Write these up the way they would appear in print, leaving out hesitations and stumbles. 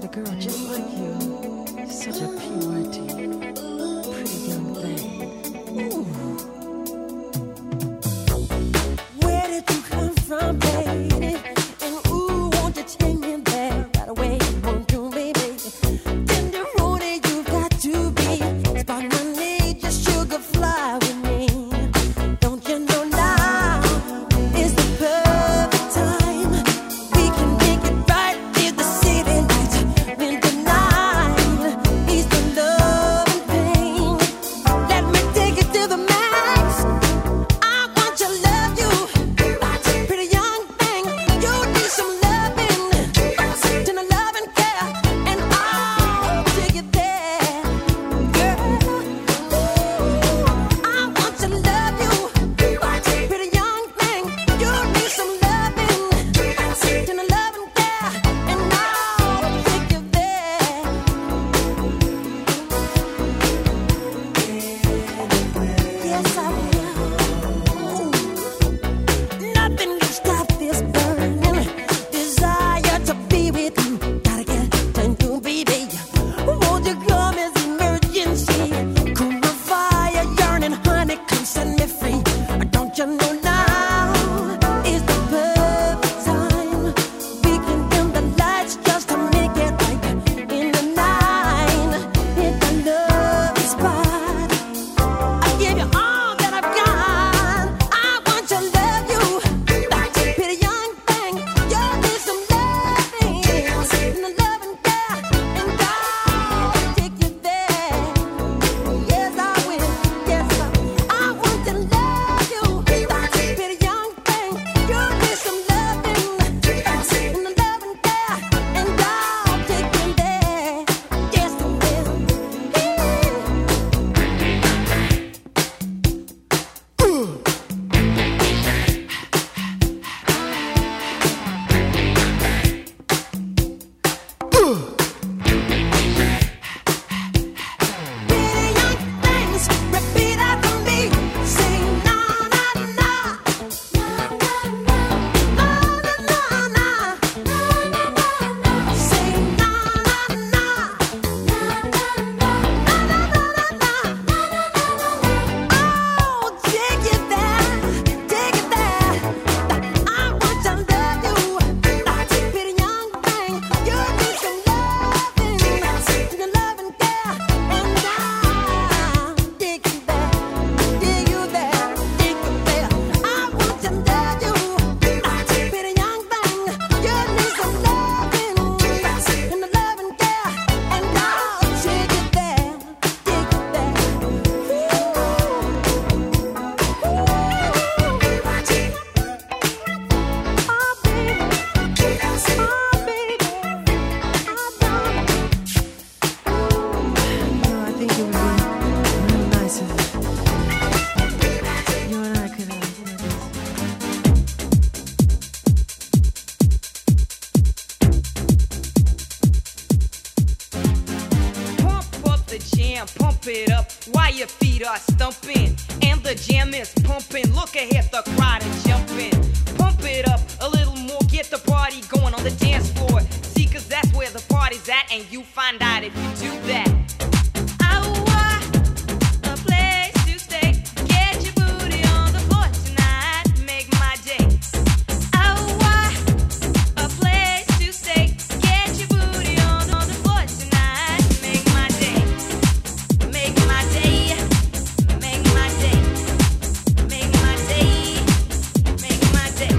girl just like you. Such a purity. Pretty young thing. Ooh. Where did you come from, baby? And ooh, won't you take me there right away? Won't you, baby? Tender roadie, you've got to be. Spot my need, just sugar fly with me. Don't you know now is the perfect time? We can make it right in the city lights. When the night is the love and pain. Let me take it to the max. I want to love you. Pretty young thing, you need some loving. Tender love and care, and I'll take it there. Girl, I want to love you. Pretty young thing, you need some loving. Tender love and care, and I'll take you there. Yes, I will. Nothing can stop this burning desire to be with you. Gotta get to you, baby. Won't you come as emergency? Cool my fire, yearning, honey, come set me free. Don't you know now is the perfect time? We can dim the lights just to make it right in the night. Hit the love spot. I give you all that I've got. I want to love you. Pretty young thing, you need some loving. And the love and care, and I'll take you there. Yes, I will. Yes, I want to love you. Pretty young thing, you need some loving. And the love and care, and I'll take you there. Yes, I will. Pretty young things, repeat after me. Say na na na, na na na, na na na. Say na na na, oh, take it there, take it there. I want to love you. Pretty young thing, you need some loving. Your love and care, and I'll take you there, take you there, take you there. I want to love you. Pretty young thing, you need some loving. And the love and care, and I'll take you there, take you there. I think it would be real nice if you and I could Pump up the jam, pump it up while your feet are stumping. And the jam is pumping. Look ahead, the crowd is jumping. Pump it up a little more, get the party going on the dance floor. See, 'cause that's where the party's at, and you find out if you do that. A place to stay. Get your booty on the floor tonight. Make my day. A place to stay. Get your booty on the floor tonight. Make my day. Make my day. Make my day. Make my day. Make my day.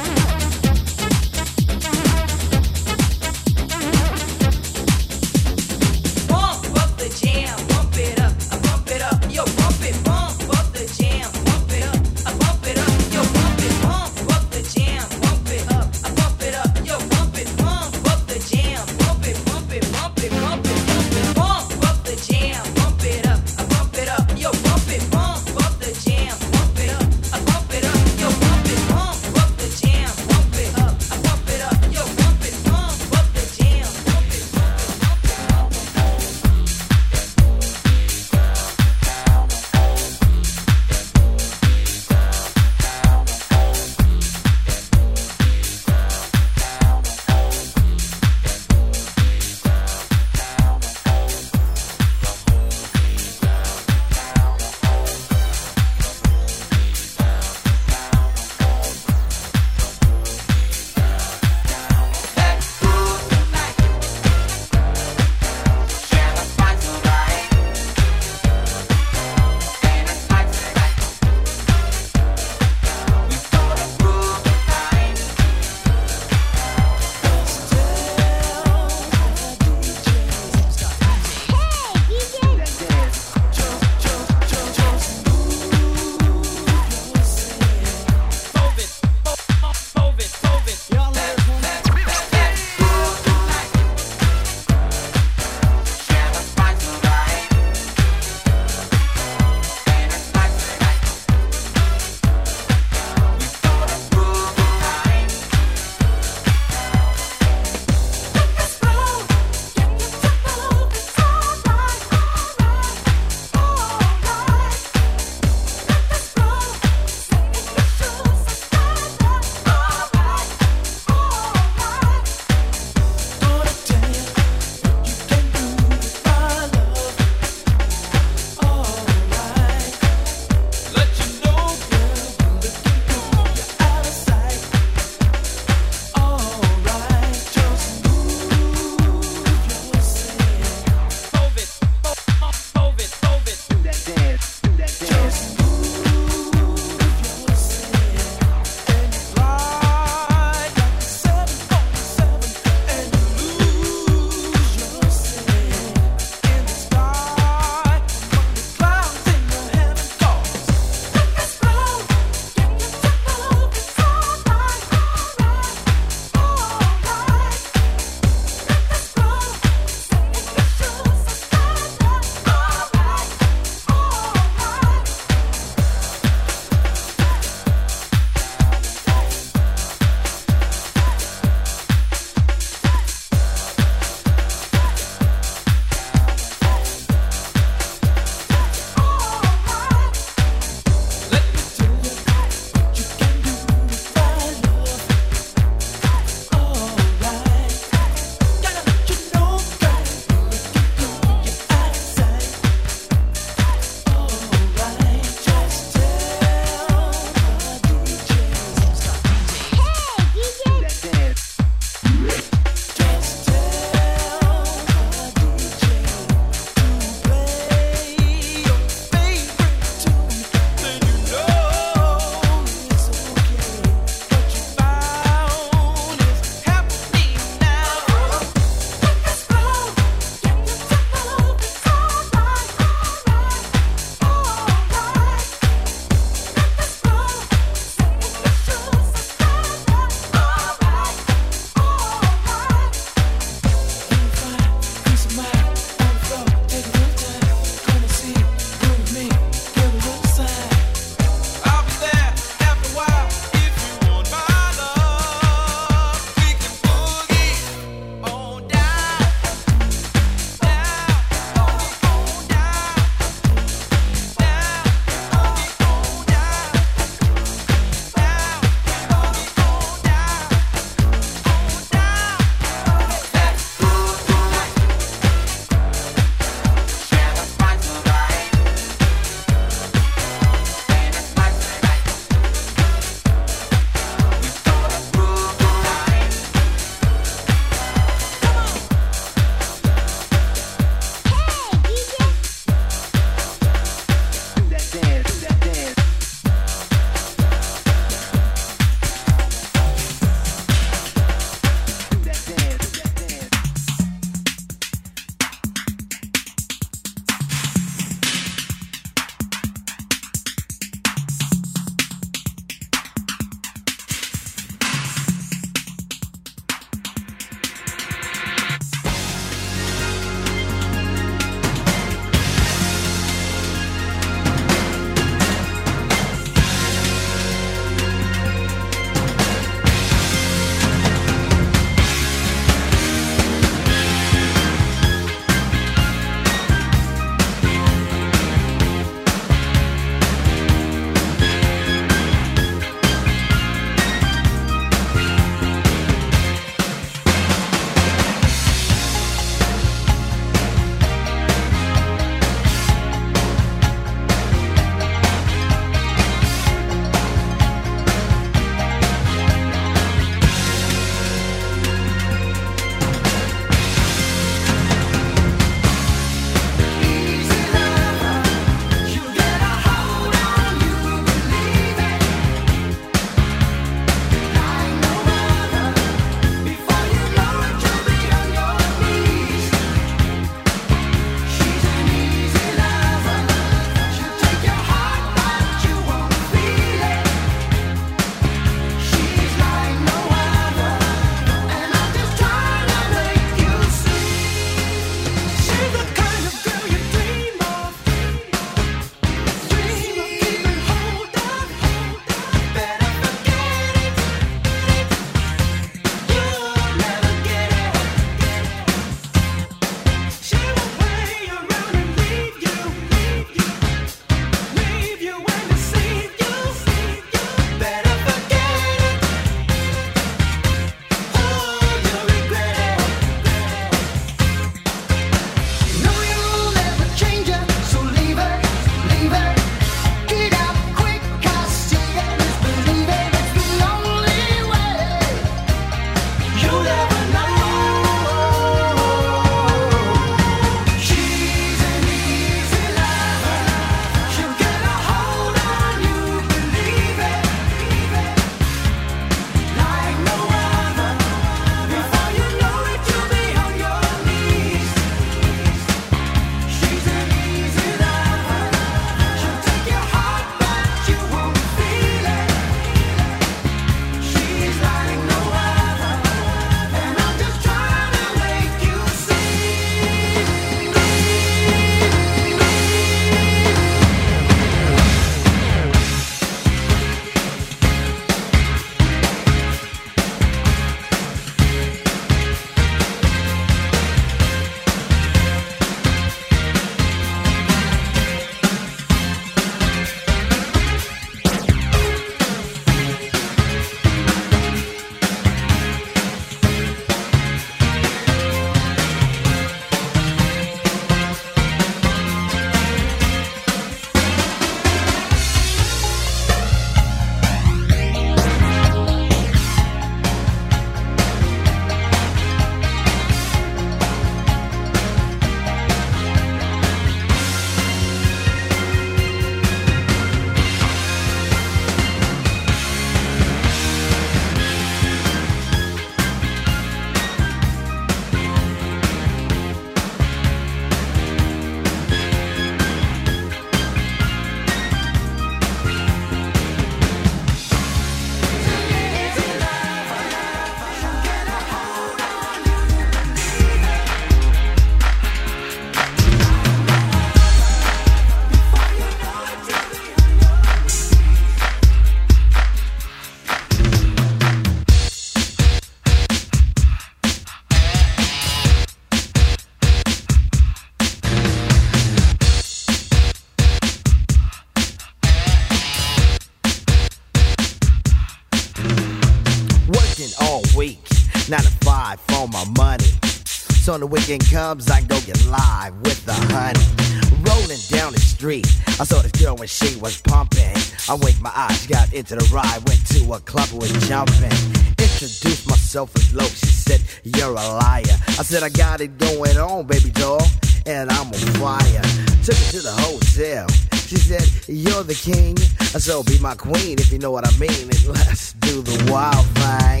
week. 9 to 5 for my money. So when the weekend comes, I can go get live with the honey. Rolling down the street, I saw this girl when she was pumping. I winked my eyes, got into the ride, went to a club and was jumping. Introduced myself as low, she said, you're a liar. I said, I got it going on, baby doll, and I'm on fire. Took her to the hotel, she said, you're the king, so be my queen if you know what I mean. And let's do the wild thing.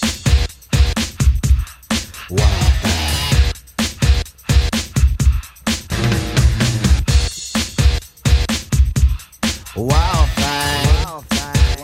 Wild thing. Wild thing. Wild thing.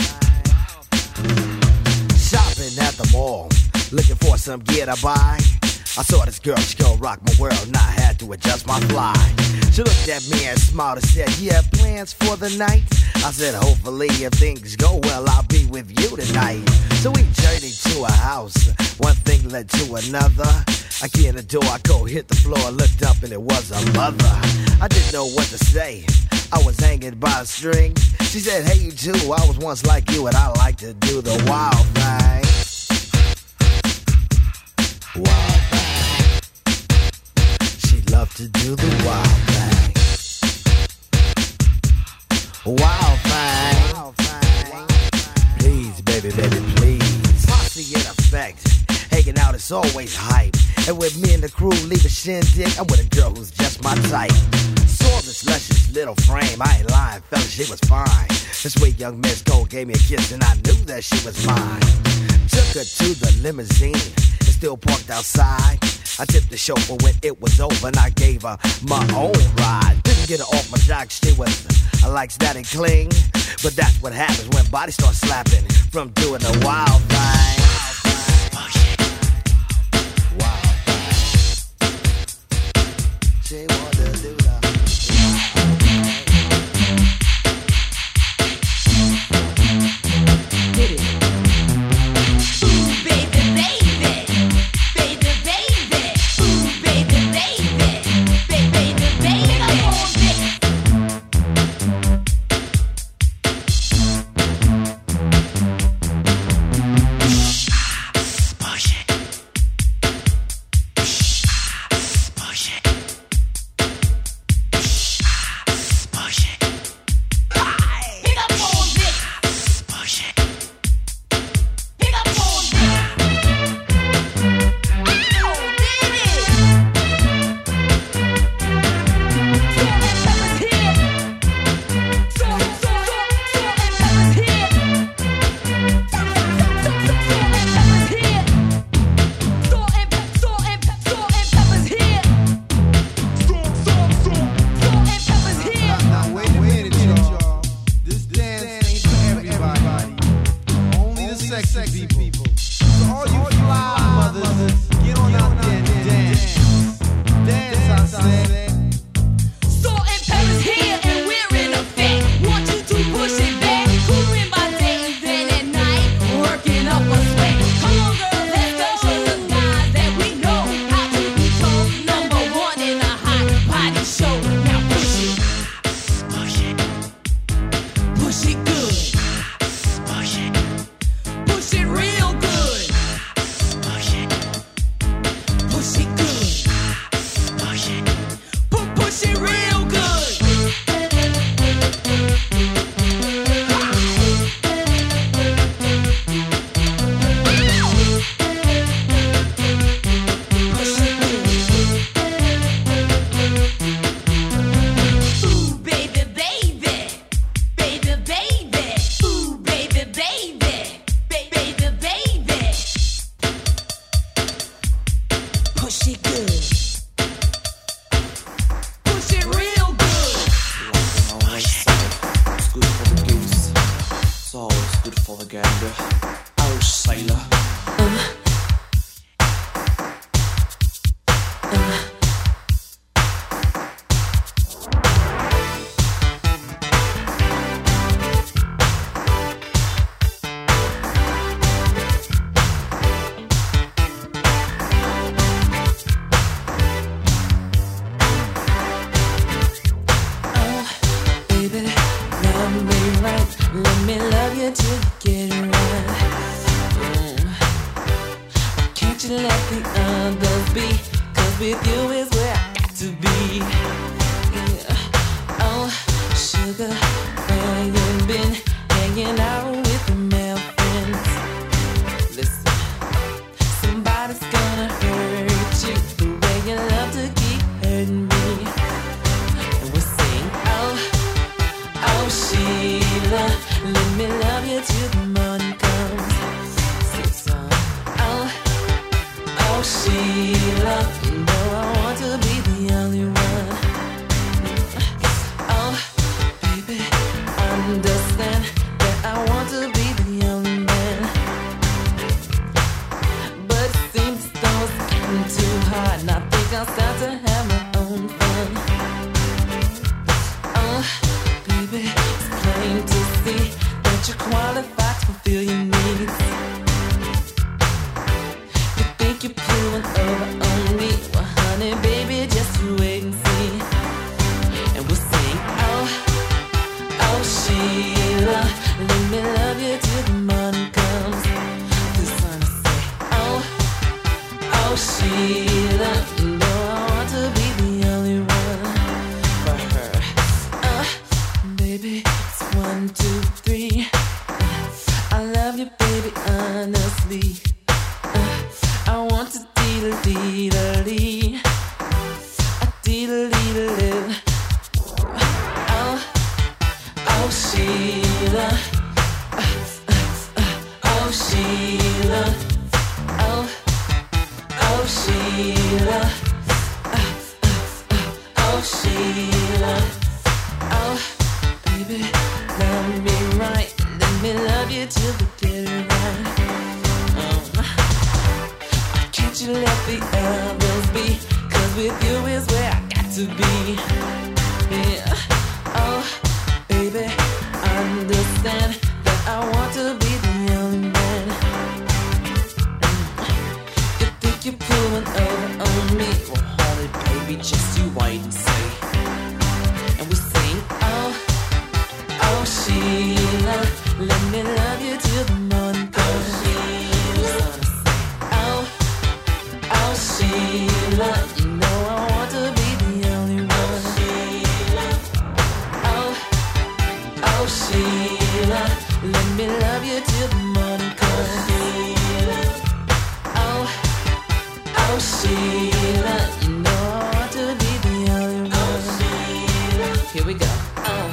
Shopping at the mall, looking for some gear to buy. I saw this girl, she gon' rock my world, and I had to adjust my fly. She looked at me and smiled and said, you have plans for the night? I said, hopefully if things go well, I'll be with you tonight. So we journeyed to a house, one thing led to another. I key in the door, I go hit the floor, looked up and it was a mother. I didn't know what to say, I was hanging by a string. She said, hey you too, I was once like you and I like to do the wild thing. Wild thing. She loved to do the wild thing. Wild thing. Wild thing. Please, baby, baby, please. Posse in effect. Hanging out is always hype. And with me and the crew leave a shindig, I'm with a girl who's just my type. Saw this luscious little frame, I ain't lying, fella, she was fine. This sweet young Miss Cole gave me a kiss and I knew that she was mine. Took her to the limousine, it's still parked outside. I tipped the chauffeur when it was over and I gave her my own ride. Didn't get her off my jock, she was, I like static cling. But that's what happens when bodies start slapping from doing the wild thing. She wanna do the hit it. Ooh, baby, baby, baby, baby. Ooh, baby, baby, baby, baby. Come on, baby. Push it. Push it. Let me love you till you get it right. with you is where I got to be. Yeah. Oh, sugar, where you been hanging out with the male friends? Listen, somebody's gonna hurt you the way you love to keep hurting me. And we sing, oh, oh Sheila, let me love you till the morning comes. Sing song, oh, oh Sheila, you know I want to be the only one. Oh, baby, understand that I want to be the only man. But it seems as though it's getting too hard, and I think I'll start to have my own fun. Oh, baby, it's plain to see that you're qualified to fulfill your needs. You think you're pulling over on me? Well, honey, baby, just you wait and see. And we'll sing, oh, oh Sheila, let me love you till the morning comes. This one I say, oh, oh Sheila, you know I want to be the only one for her. Baby, it's 1, 2, 3. I love you, baby, honestly. I want to dee-da-dee-da-dee. Dee-da-dee-da-dee. Oh, oh Sheila. Oh Sheila. Oh, oh Sheila. Oh Sheila. Oh, baby, love me right. Let me love you till we get it right. Can't you let the others be? 'Cause with you is where I got to be. Yeah. Oh, baby, understand that I want to be the only man. You think you're pulling over on me? Well, honey, baby, just you wait and see. And we sing, oh, oh Sheila, let me love you till the morning comes. Oh, oh Sheila, you know I want to be the only one. Oh, oh Sheila, let me love you till the morning comes. Oh, oh Sheila, you know I want to be the only one. Here we go. Oh.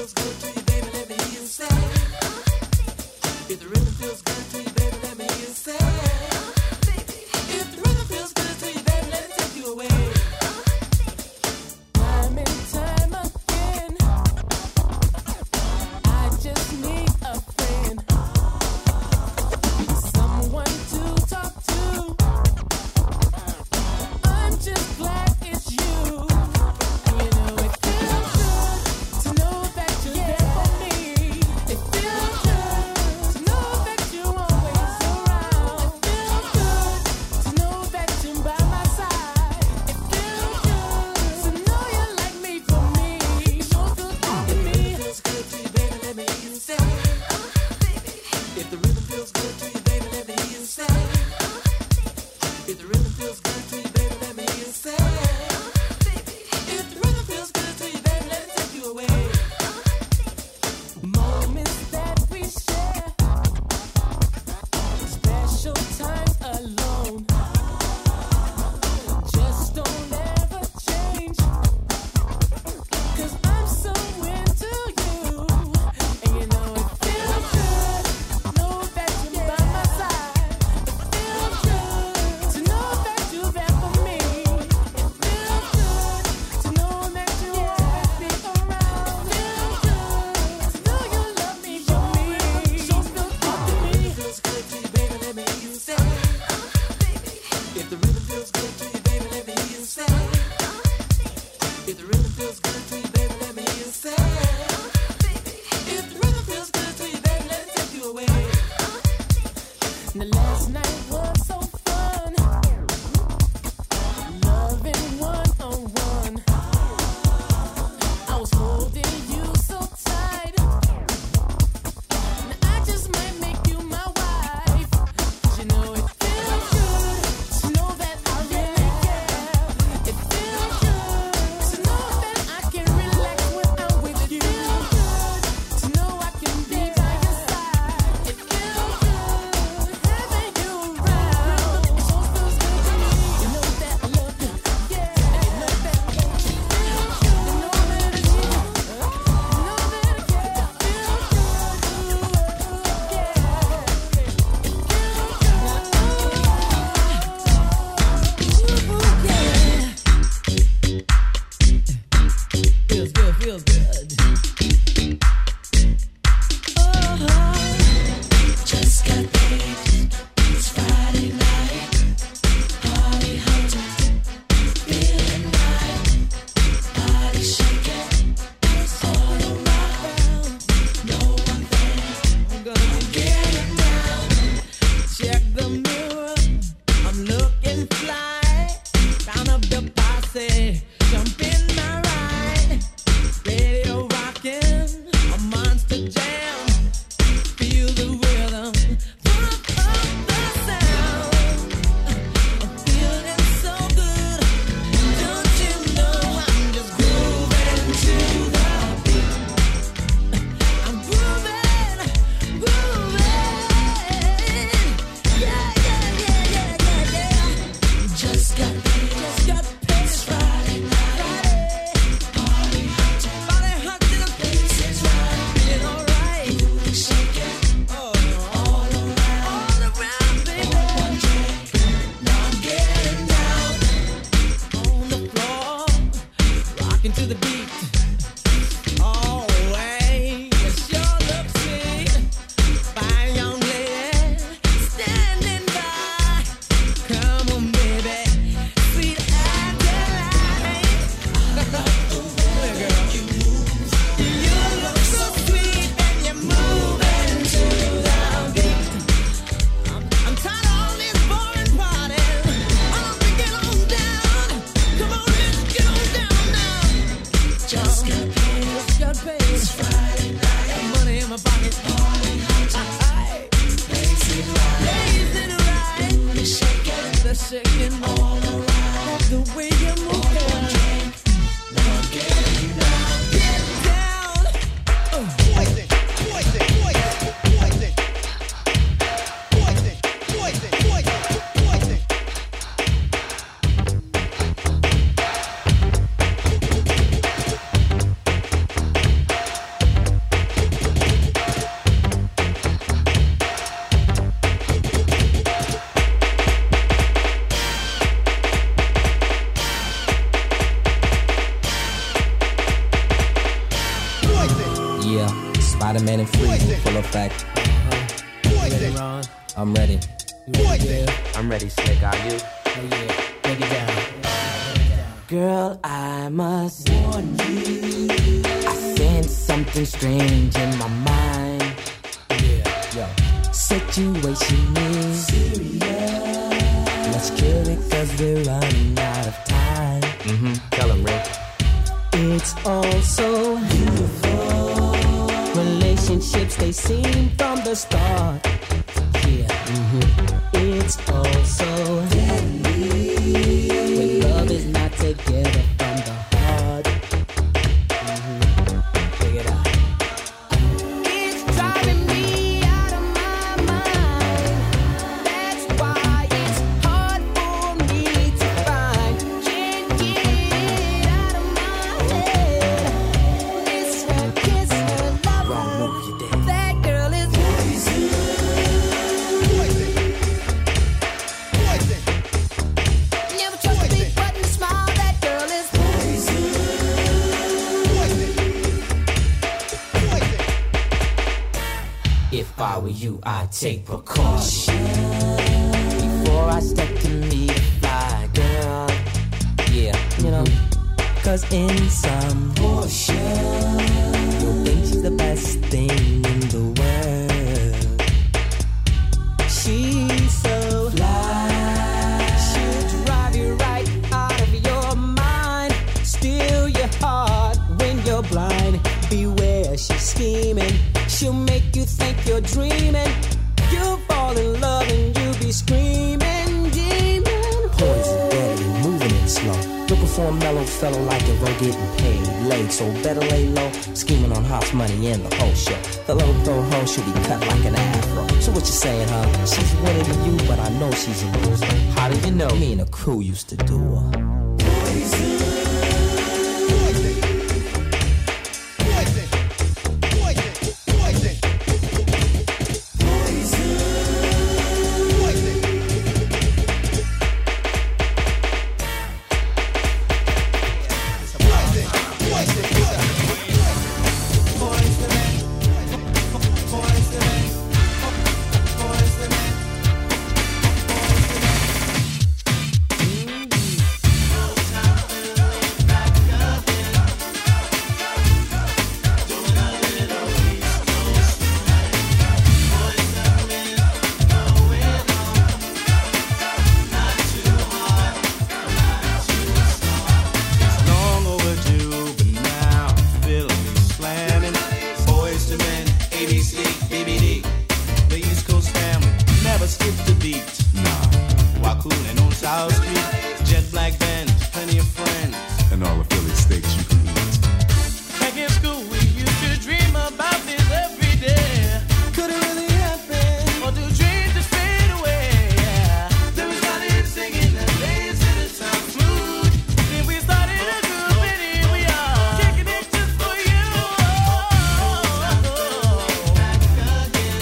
Glad it's you. You know it feels good to know that you're there. Bottom man and freezing, full effect. Ready, Ron? I'm ready. You ready, Bill? I'm ready, Slick. Are you? Oh yeah, break it down. Girl, I must warn you, I sense something strange in my mind. Yeah, yo. Situation is serious. Let's kill it cause we're running out of time. Tell him, Rick. It's all so beautiful. Relationships, they seem from the start. Yeah, It's all so deadly when love is not together from the heart. Check it out. It's driving me out of my mind. That's why it's hard for me to find. Can't get it out of my head. Miss her, kiss her, love Wrong her. move, you did. That girl is poison. Never trust a big button smile. That girl is poison. If I were you, I'd take precaution before I step to meet a fly girl. Yeah, you know, cause in some portion, you'll think she's the best thing in the world. She's so fly, she'll drive you right out of your mind, steal your heart when you're blind. Beware, she's scheming, she'll make you think you're dreaming. You'll fall in love and you'll be screaming, demon. Poison, deadly, moving it slow. Looking for a mellow fellow like a road getting paid. Late, so better lay low. Scheming on house money in the whole show. The little throw hoe should be cut like an afro. So what you saying, huh? She's winning to you, but I know she's a loser. How do you know? Me and the crew used to do her. Long overdue, but now I feel me slamming. Boys to men, ABC, BBD. The East Coast family never skipped a beat. Nah, while cooling on South Street, jet black band, plenty of friends, and all the Philly steaks you can eat. back in school, we used to dream about this every day. Could it really happen? Or do dreams just fade away? Then we started singing that bass in the sound smooth. Then we started a group and here we are, kicking it just for you. Back again,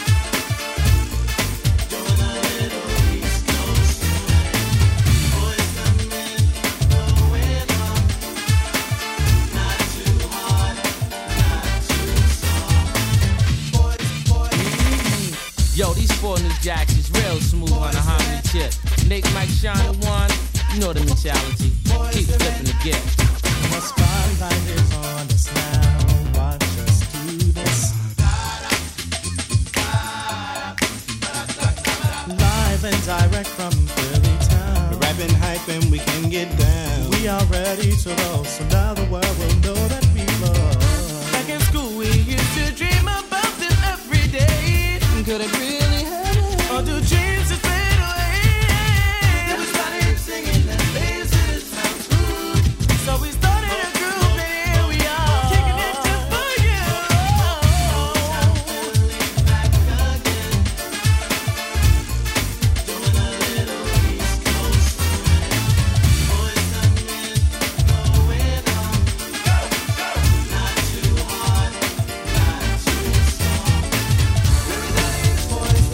doing a little East Coast swing. Boys come in, going on. Not too hard, not too soft. Boys. Yo, these four new jacks is real smooth on the harmony tip. Nick, Mike, Sean, and Juan, you know the mentality. Keep flipping the gift. The spotlight is on us now. Watch us do this. Live and direct from Philly town. We're rapping hype and we can get down. We are ready to roll, so now the world will know that we love. Back in school, we used to dream about this every day. Could it really happen? Or do dreams just fade away? Then we started singing that bass in the sound smooth. So we started a group and here we are, kicking it just for you. Back again, doing a little East Coast swing. Boys come in, going on. Not too hard, not too soft. Everybody's boys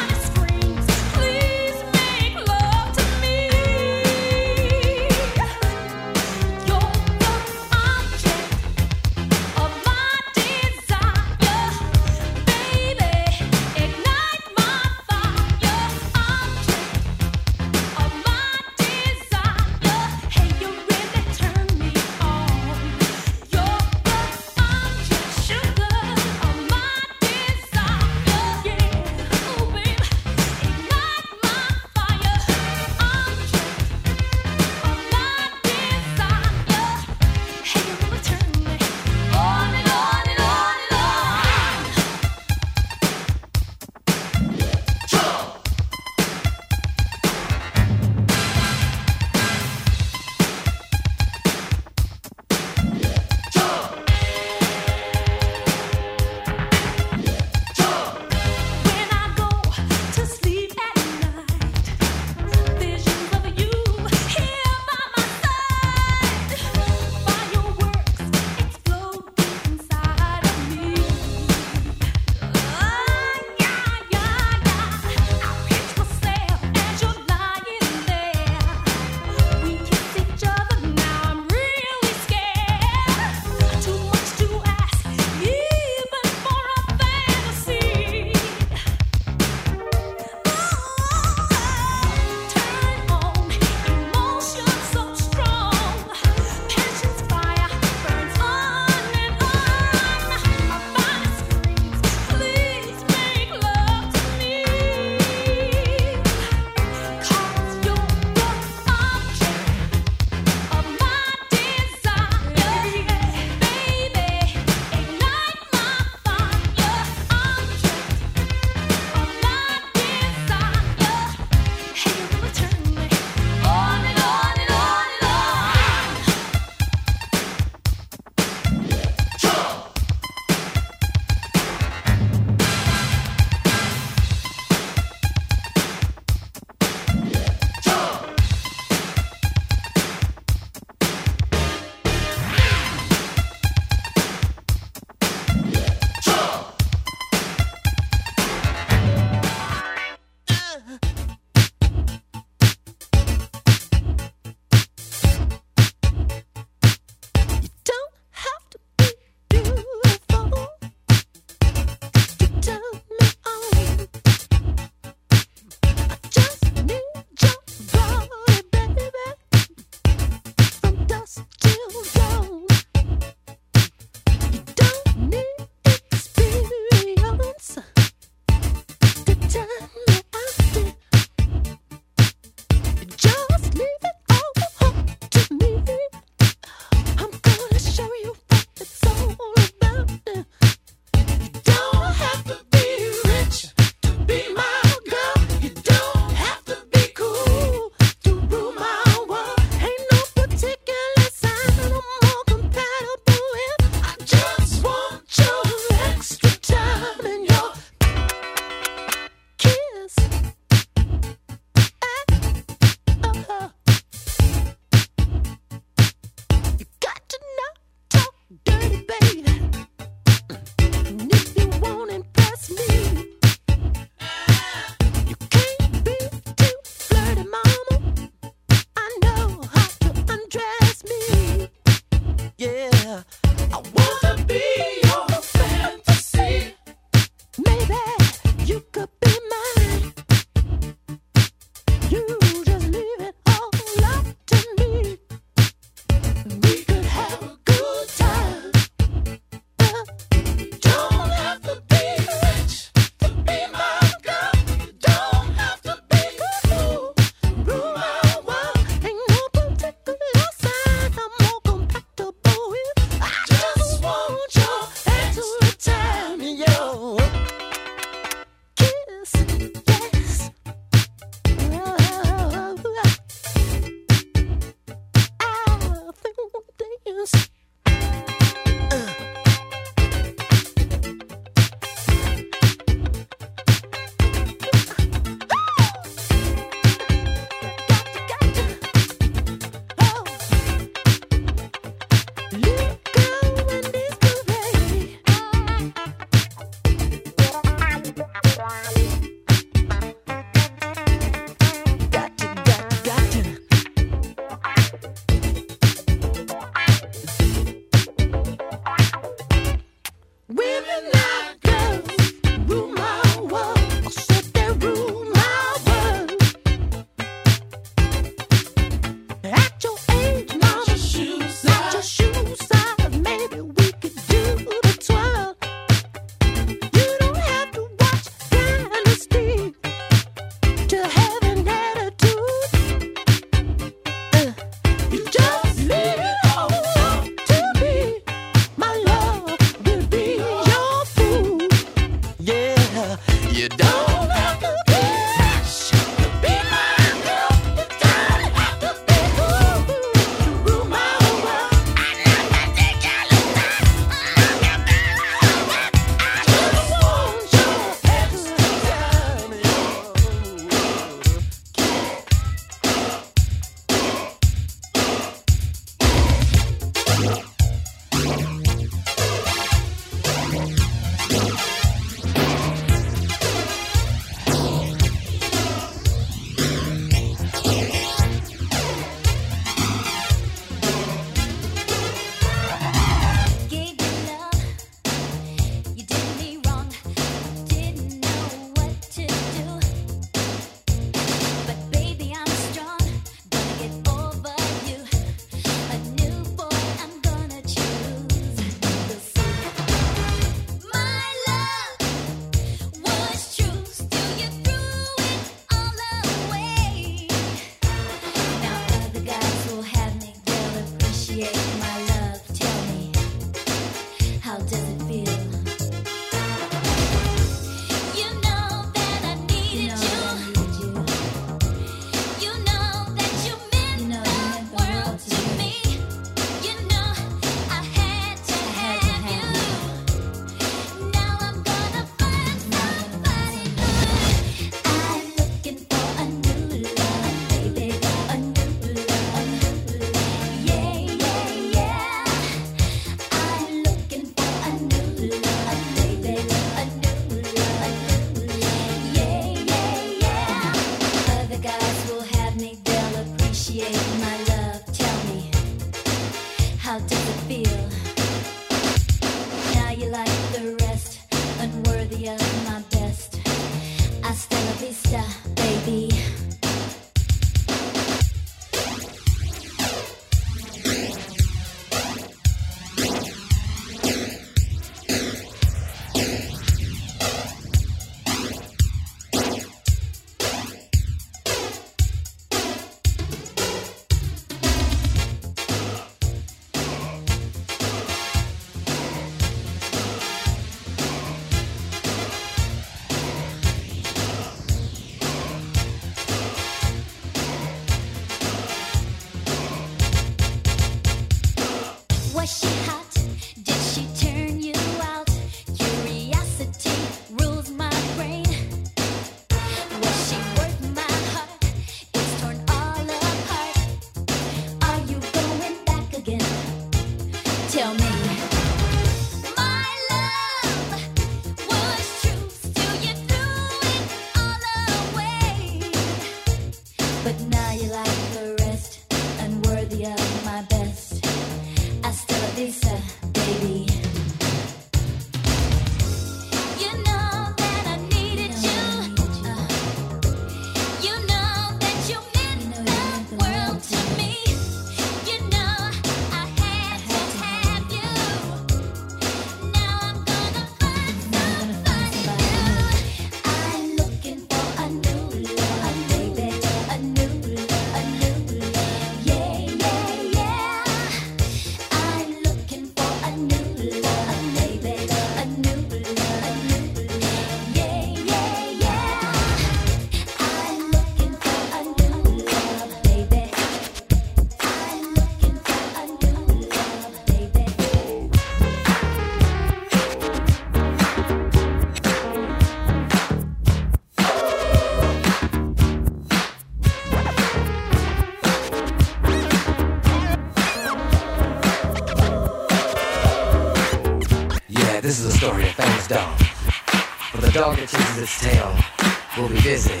This is a story of famous dog. But the dog that chases its tail will be busy.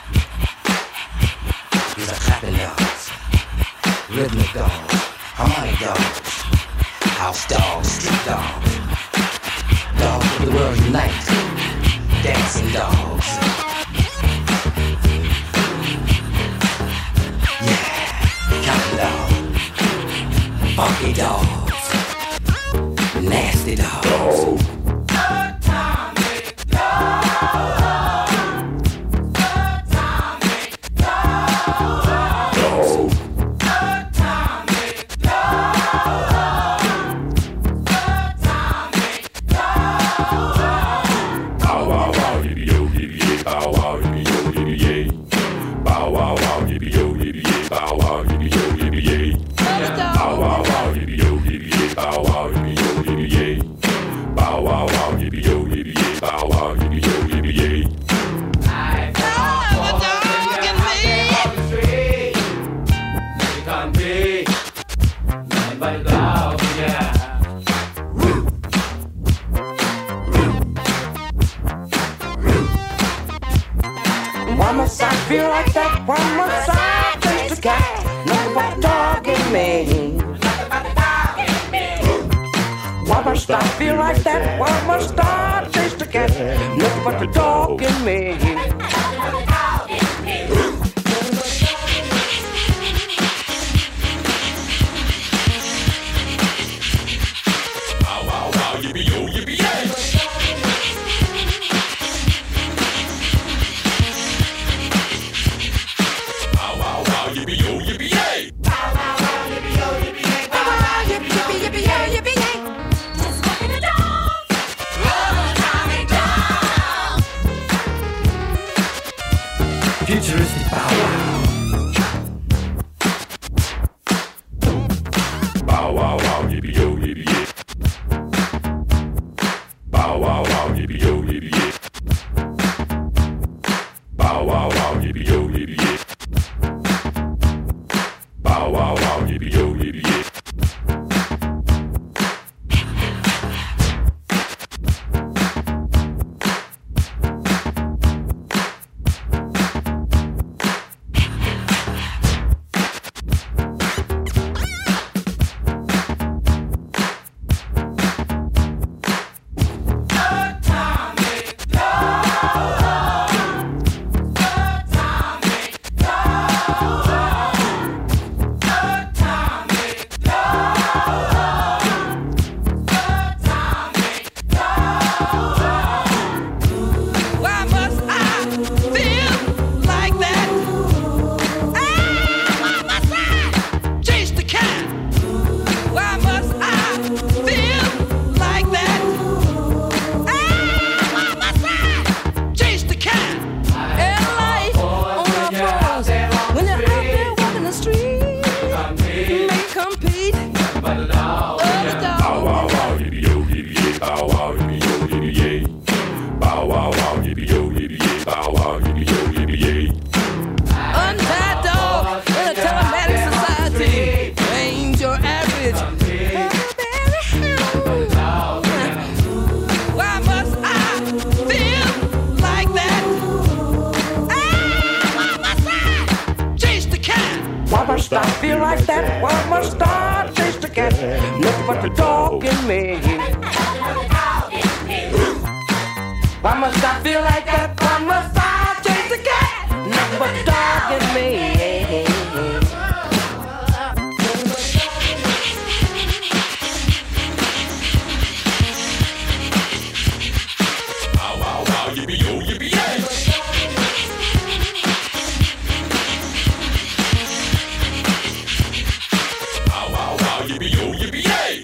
These are clapping dogs, rhythmic dogs, harmonic dogs, house dogs, street dogs, dogs with Dirty night, dancing dogs. Yeah, cotton dogs, funky dogs, nasty dogs. Why must I feel like that? Why must I taste the cat? Nothing but dogging me. Why must I feel like that? Why must I taste the cat? Nothing but the dog in me. Futuristic bow wow. Bow wow wow, yippee yo, yippee yay. Bow wow wow, yippee yo, yippee yay. Bow wow wow, yippee yo, yippee yay. Bow wow wow, yippee yo, yippee yay. I feel like that? Why must I taste the cat? Nothing but the dog in me. Why must I feel like that? Why must I taste the cat? Nothing but the dog in me. Bow wow wow, yippee yo, yippee yay. Yippee yo, yippee yay!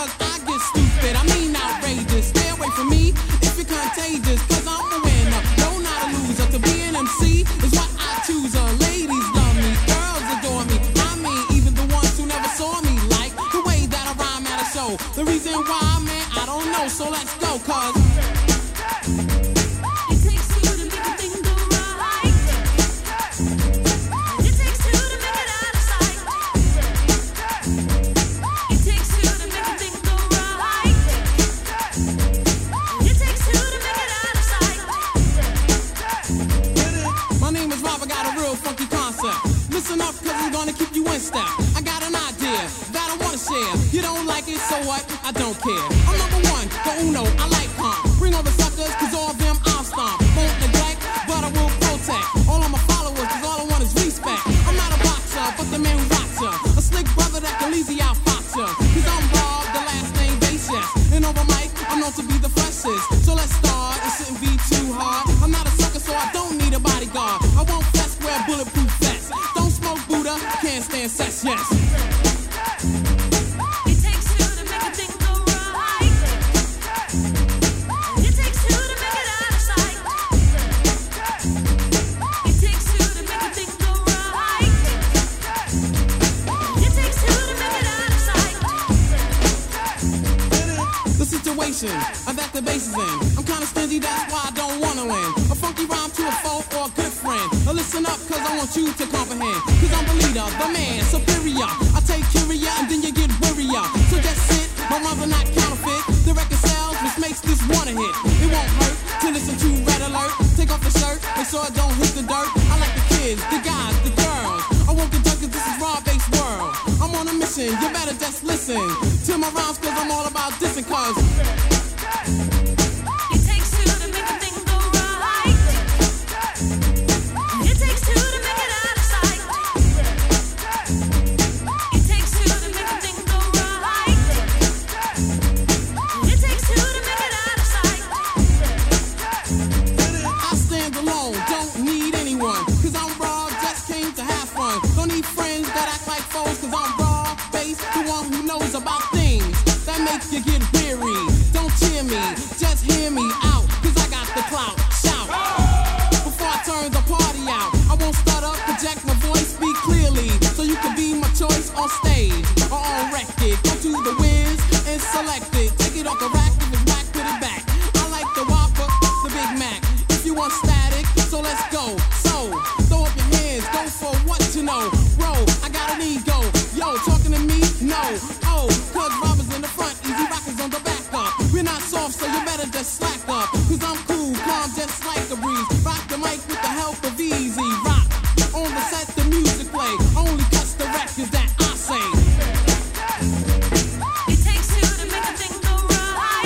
cause I get stupid. I mean outrageous. Stay away from me if you're contagious, cause I'm a winner. No, not a loser. To be an MC is what I choose. Ladies love me, girls adore me. I mean, even the ones who never saw me like the way that I rhyme at a show. The reason why, man, I don't know. So let's go, cause I got an idea that I wanna share. You don't like it, so what? I don't care. I'm number one, the uno, I like calm. Bring all the suckers, cause all of them I'll stomp. Won't neglect, but I will protect all of my followers, cause all I want is respect. I'm not a boxer, but the man who rocks ya. A slick brother that can easy out fox ya. Cause I'm Rob, the last name base, yes. And over mic, I'm known to be the freshest. So let's start, it shouldn't be too hard. I'm not a sucker, so I don't need a bodyguard. I won't fess, wear bulletproof vests. Don't smoke Buddha, can't stand sex, yes. It takes two to make a thing go right. It takes two to make it out of sight. It takes two to make a thing go right. It takes two to make it out of sight. The situation that the bass is in, I'm kinda stingy, that's why I don't wanna win. A funky rhyme to a foe or a good friend. Now listen up, cause I want you to comprehend. Cause I'm the leader, the man, superior. I take curia and then you get worrier. So just sit, my rhymes are not counterfeit. The record sells, which makes this one a hit. It won't hurt to listen to Red Alert. Take off the shirt, make sure it don't hit the dirt. I like the kids, the guys, the girls. I won't get cause this is raw-based world. I'm on a mission, you better just listen to my rhymes, cause I'm all about dissing, cause it takes two to make a thing go right. It takes two to make it out of sight. It takes two to make a thing go right. It takes two to make it out of sight. I stand alone, don't need anyone, cause I'm raw, just came to have fun. Don't need friends that act like foes, cause I'm raw, bass, the one who knows about things that make you get weary. Don't cheer me, just hear me out, cause I got the clout. Shout before I turn the party out. I won't stutter, project my voice, speak clearly, so you can be my choice on stage or on record. Go to the Wiz and select it. Take it off the rack, if it's whack, put it back. I like the Whopper, the Big Mac. If you want static, so let's go. So throw up your hands, go for what you know. Bro, I got an ego. Yo, talking to me? No. Oh, cause Robbers in the front, Easy Rockers on the back up. We're not soft, so you better just slack up. Cause I'm cool, calm, just like a breeze. Rock the mic with the help of Easy Rock. On the set, the music play. Only cuts the records that I say. It takes two to make a thing go right.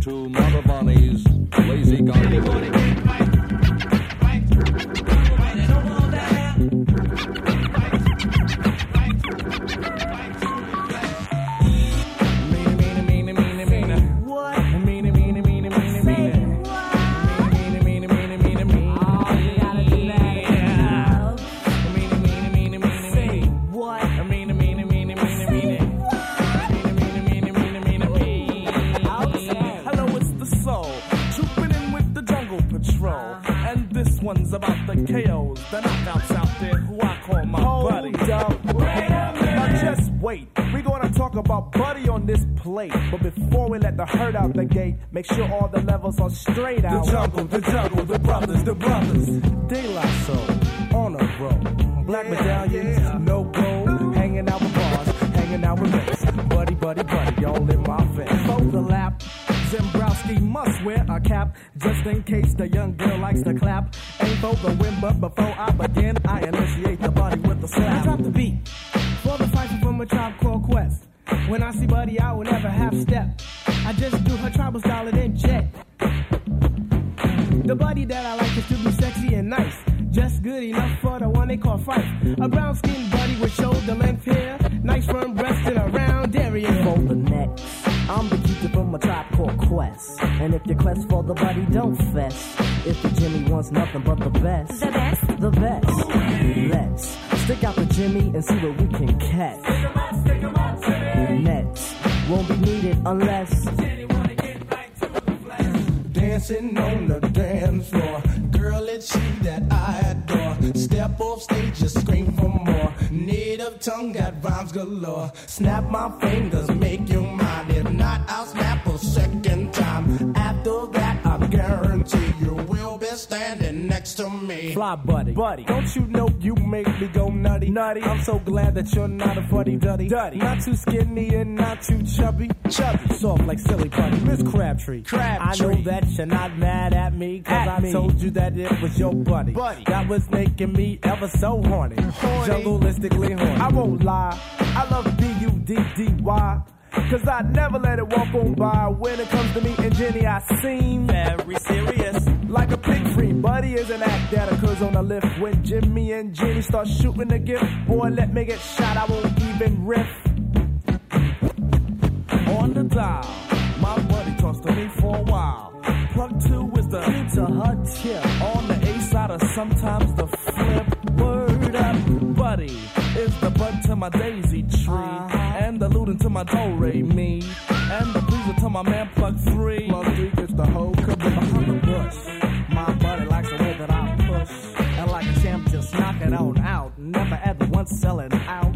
to Mother Bunny's Lazy Garden. One's about the KOs, the knockouts out there who I call my buddy. Now just wait, we gonna talk about Buddy on this plate. But before we let the herd out the gate, make sure all the levels are straight out. The jungle, the brothers, De La Soul, on a roll. Black medallions, no gold, hanging out with bars, hanging out with mates. Buddy, all in my face. Fold the lap. Zembrowski must wear a cap just in case the young girl likes to clap. Ain't for the win, but before I begin, I initiate the Buddy with the slap. I drop the beat for the fight from a Tribe Called Quest. When I see Buddy, I will never half step. I just do her tribal style and then check. The Buddy that I like is to be sexy and nice, just good enough for the one they call Fife. A brown-skinned Buddy with shoulder length hair, nice firm breast and a round area. For the next, I'm the keeper from a Tribe Called Quest. And if your quest for the Buddy, don't fess. If the Jimmy wants nothing but the best, the best. Let's stick out the Jimmy and see what we can catch. Stick 'em up, nets won't be needed unless dancing on the dance floor. Girl, it's you that I adore. Step off stage, just scream for more. Native tongue got rhymes galore. Snap my fingers, make you mine. If not, I'll snap a second time. After that, I guarantee you will be standing next to me. Fly Buddy, don't you know you make me go nutty? I'm so glad that you're not a fuddy-duddy. Not too skinny and not too chubby. Soft like silly Buddy. Miss Crabtree. I know that you're not mad at me, cause I told you that it was your buddy that was making me ever so horny. Jungleistically horny. I won't lie, I love B-U-D-D-Y, cause I never let it walk on by. When it comes to me and Jenny, I seem very serious. Like a pig free, Buddy is an act that occurs on the lift. When Jimmy and Jenny start shooting the gift, boy, let me get shot, I won't even riff. On the dial, my buddy talks to me for a while. Plug 2 is the key to her tip. On the A side or sometimes the flip. Word up, Buddy is the bud to my daisy tree. And the looting to my do-re-mi. And the pleaser to my man Plug 3. Plug 3 gets the whole caboose behind the bush. My buddy likes the way that I push. And like a champ, just knock it on out. Never ever once selling out.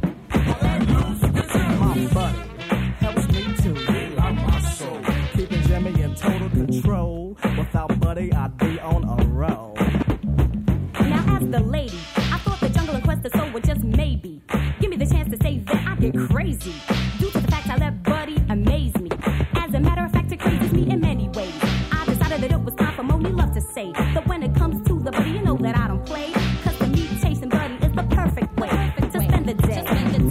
My buddy helps me to relock my soul, keeping Jimmy in total control. Without Buddy, I'd be on a roll. Now as the lady, I thought the jungle and quest of soul were just maybe. Give me the chance to say that I get crazy due to the fact I let Buddy amaze me. As a matter of fact, it crazes me in many ways. I decided that it was time for Moni Love to say that when it comes to the Buddy, you know that I don't play. Cause to me, chasing Buddy is the perfect way to spend the day.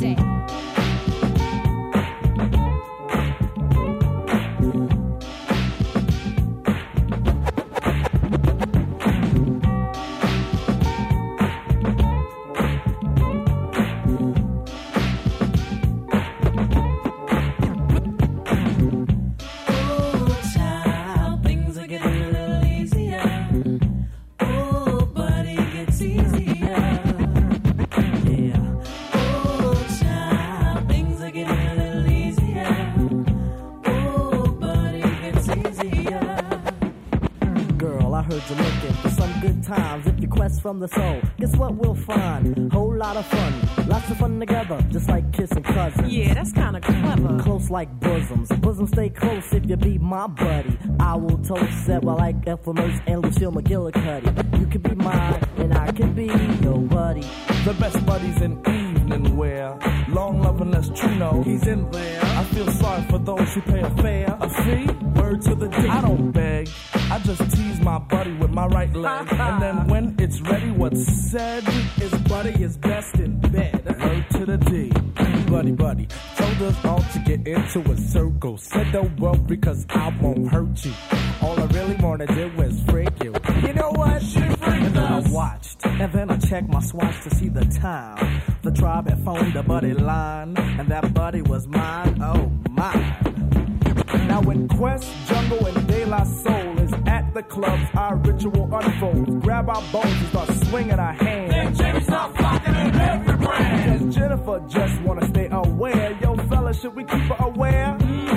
From the soul, guess what we'll find? Whole lot of fun, lots of fun together, just like kissing cousins. Yeah, that's kinda clever. Close like bosoms, bosoms stay close if you be my buddy. I will toast that I like Elfamers and Lucille McGillicuddy. You can be mine, and I can be your buddy. The best buddies in evening wear, long love and less true know he's in there. I feel sorry for those who pay a fare, a fee, word to the D. I don't beg, I just tease my buddy with my right leg. And then when it's ready, what's said is buddy is best in bed. Word to the D. Buddy, told us all to get into a circle. Said don't worry cause I won't hurt you. All I really wanna do is freak you. You know what? She freaked and then us. I watched, and then I checked my swatch to see the time. The tribe had phoned a buddy line, and that buddy was mine, oh mine. Now when Quest, Jungle, and De La Soul is at the clubs, our ritual unfolds. Grab our bones and start swinging our hands. Then Jenny start flocking in every brand. Cause Jennifer just wanna stay aware. Yo fella, should we keep her aware?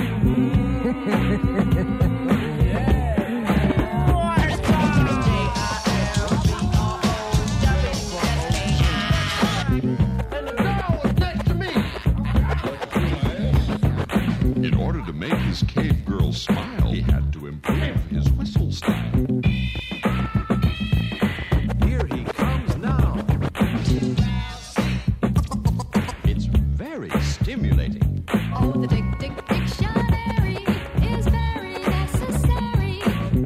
In order to make his cave girl smile, he had to improve his whistle style. Here he comes now. It's very stimulating. Oh, the dictionary is very necessary.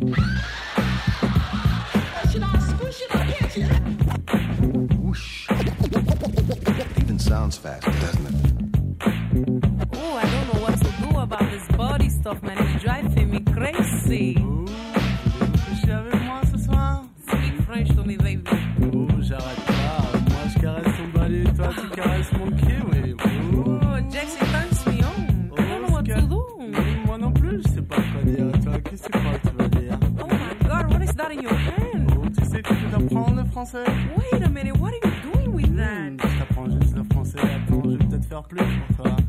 Should I squish it or hit it? Whoosh. Even sounds fast, doesn't it? Oh, I don't know what to do about this body stuff, man. It's driving me crazy. Coucher avec moi ce soir? Speak French to me, baby. Oh, j'arrête pas. Moi, je caresse ton body, toi, tu caresses mon kiwi. Oh, Jackson turns me on. I don't know what to do. Moi non plus, je sais pas quoi dire. Toi, qu'est-ce que tu crois que tu vas dire? Oh my God, what is that in your hand? Oh, tu sais que tu peux apprendre le français? Wait a minute, what are you doing with that? Je t'apprends juste le français. Attends, je vais peut-être faire plus pour toi.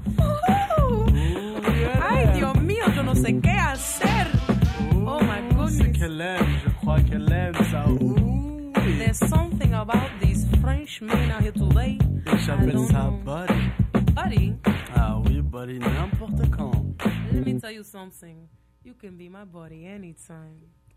Ay, Dios mío, yo no sé qué hacer. Oh my goodness. C'est qu'elle aime, je crois qu'elle aime ça. There's something about these French men out here today. Et j'appelle ça buddy. Buddy? Ah oui, buddy, n'importe quand. Let me tell you something. You can be my buddy anytime.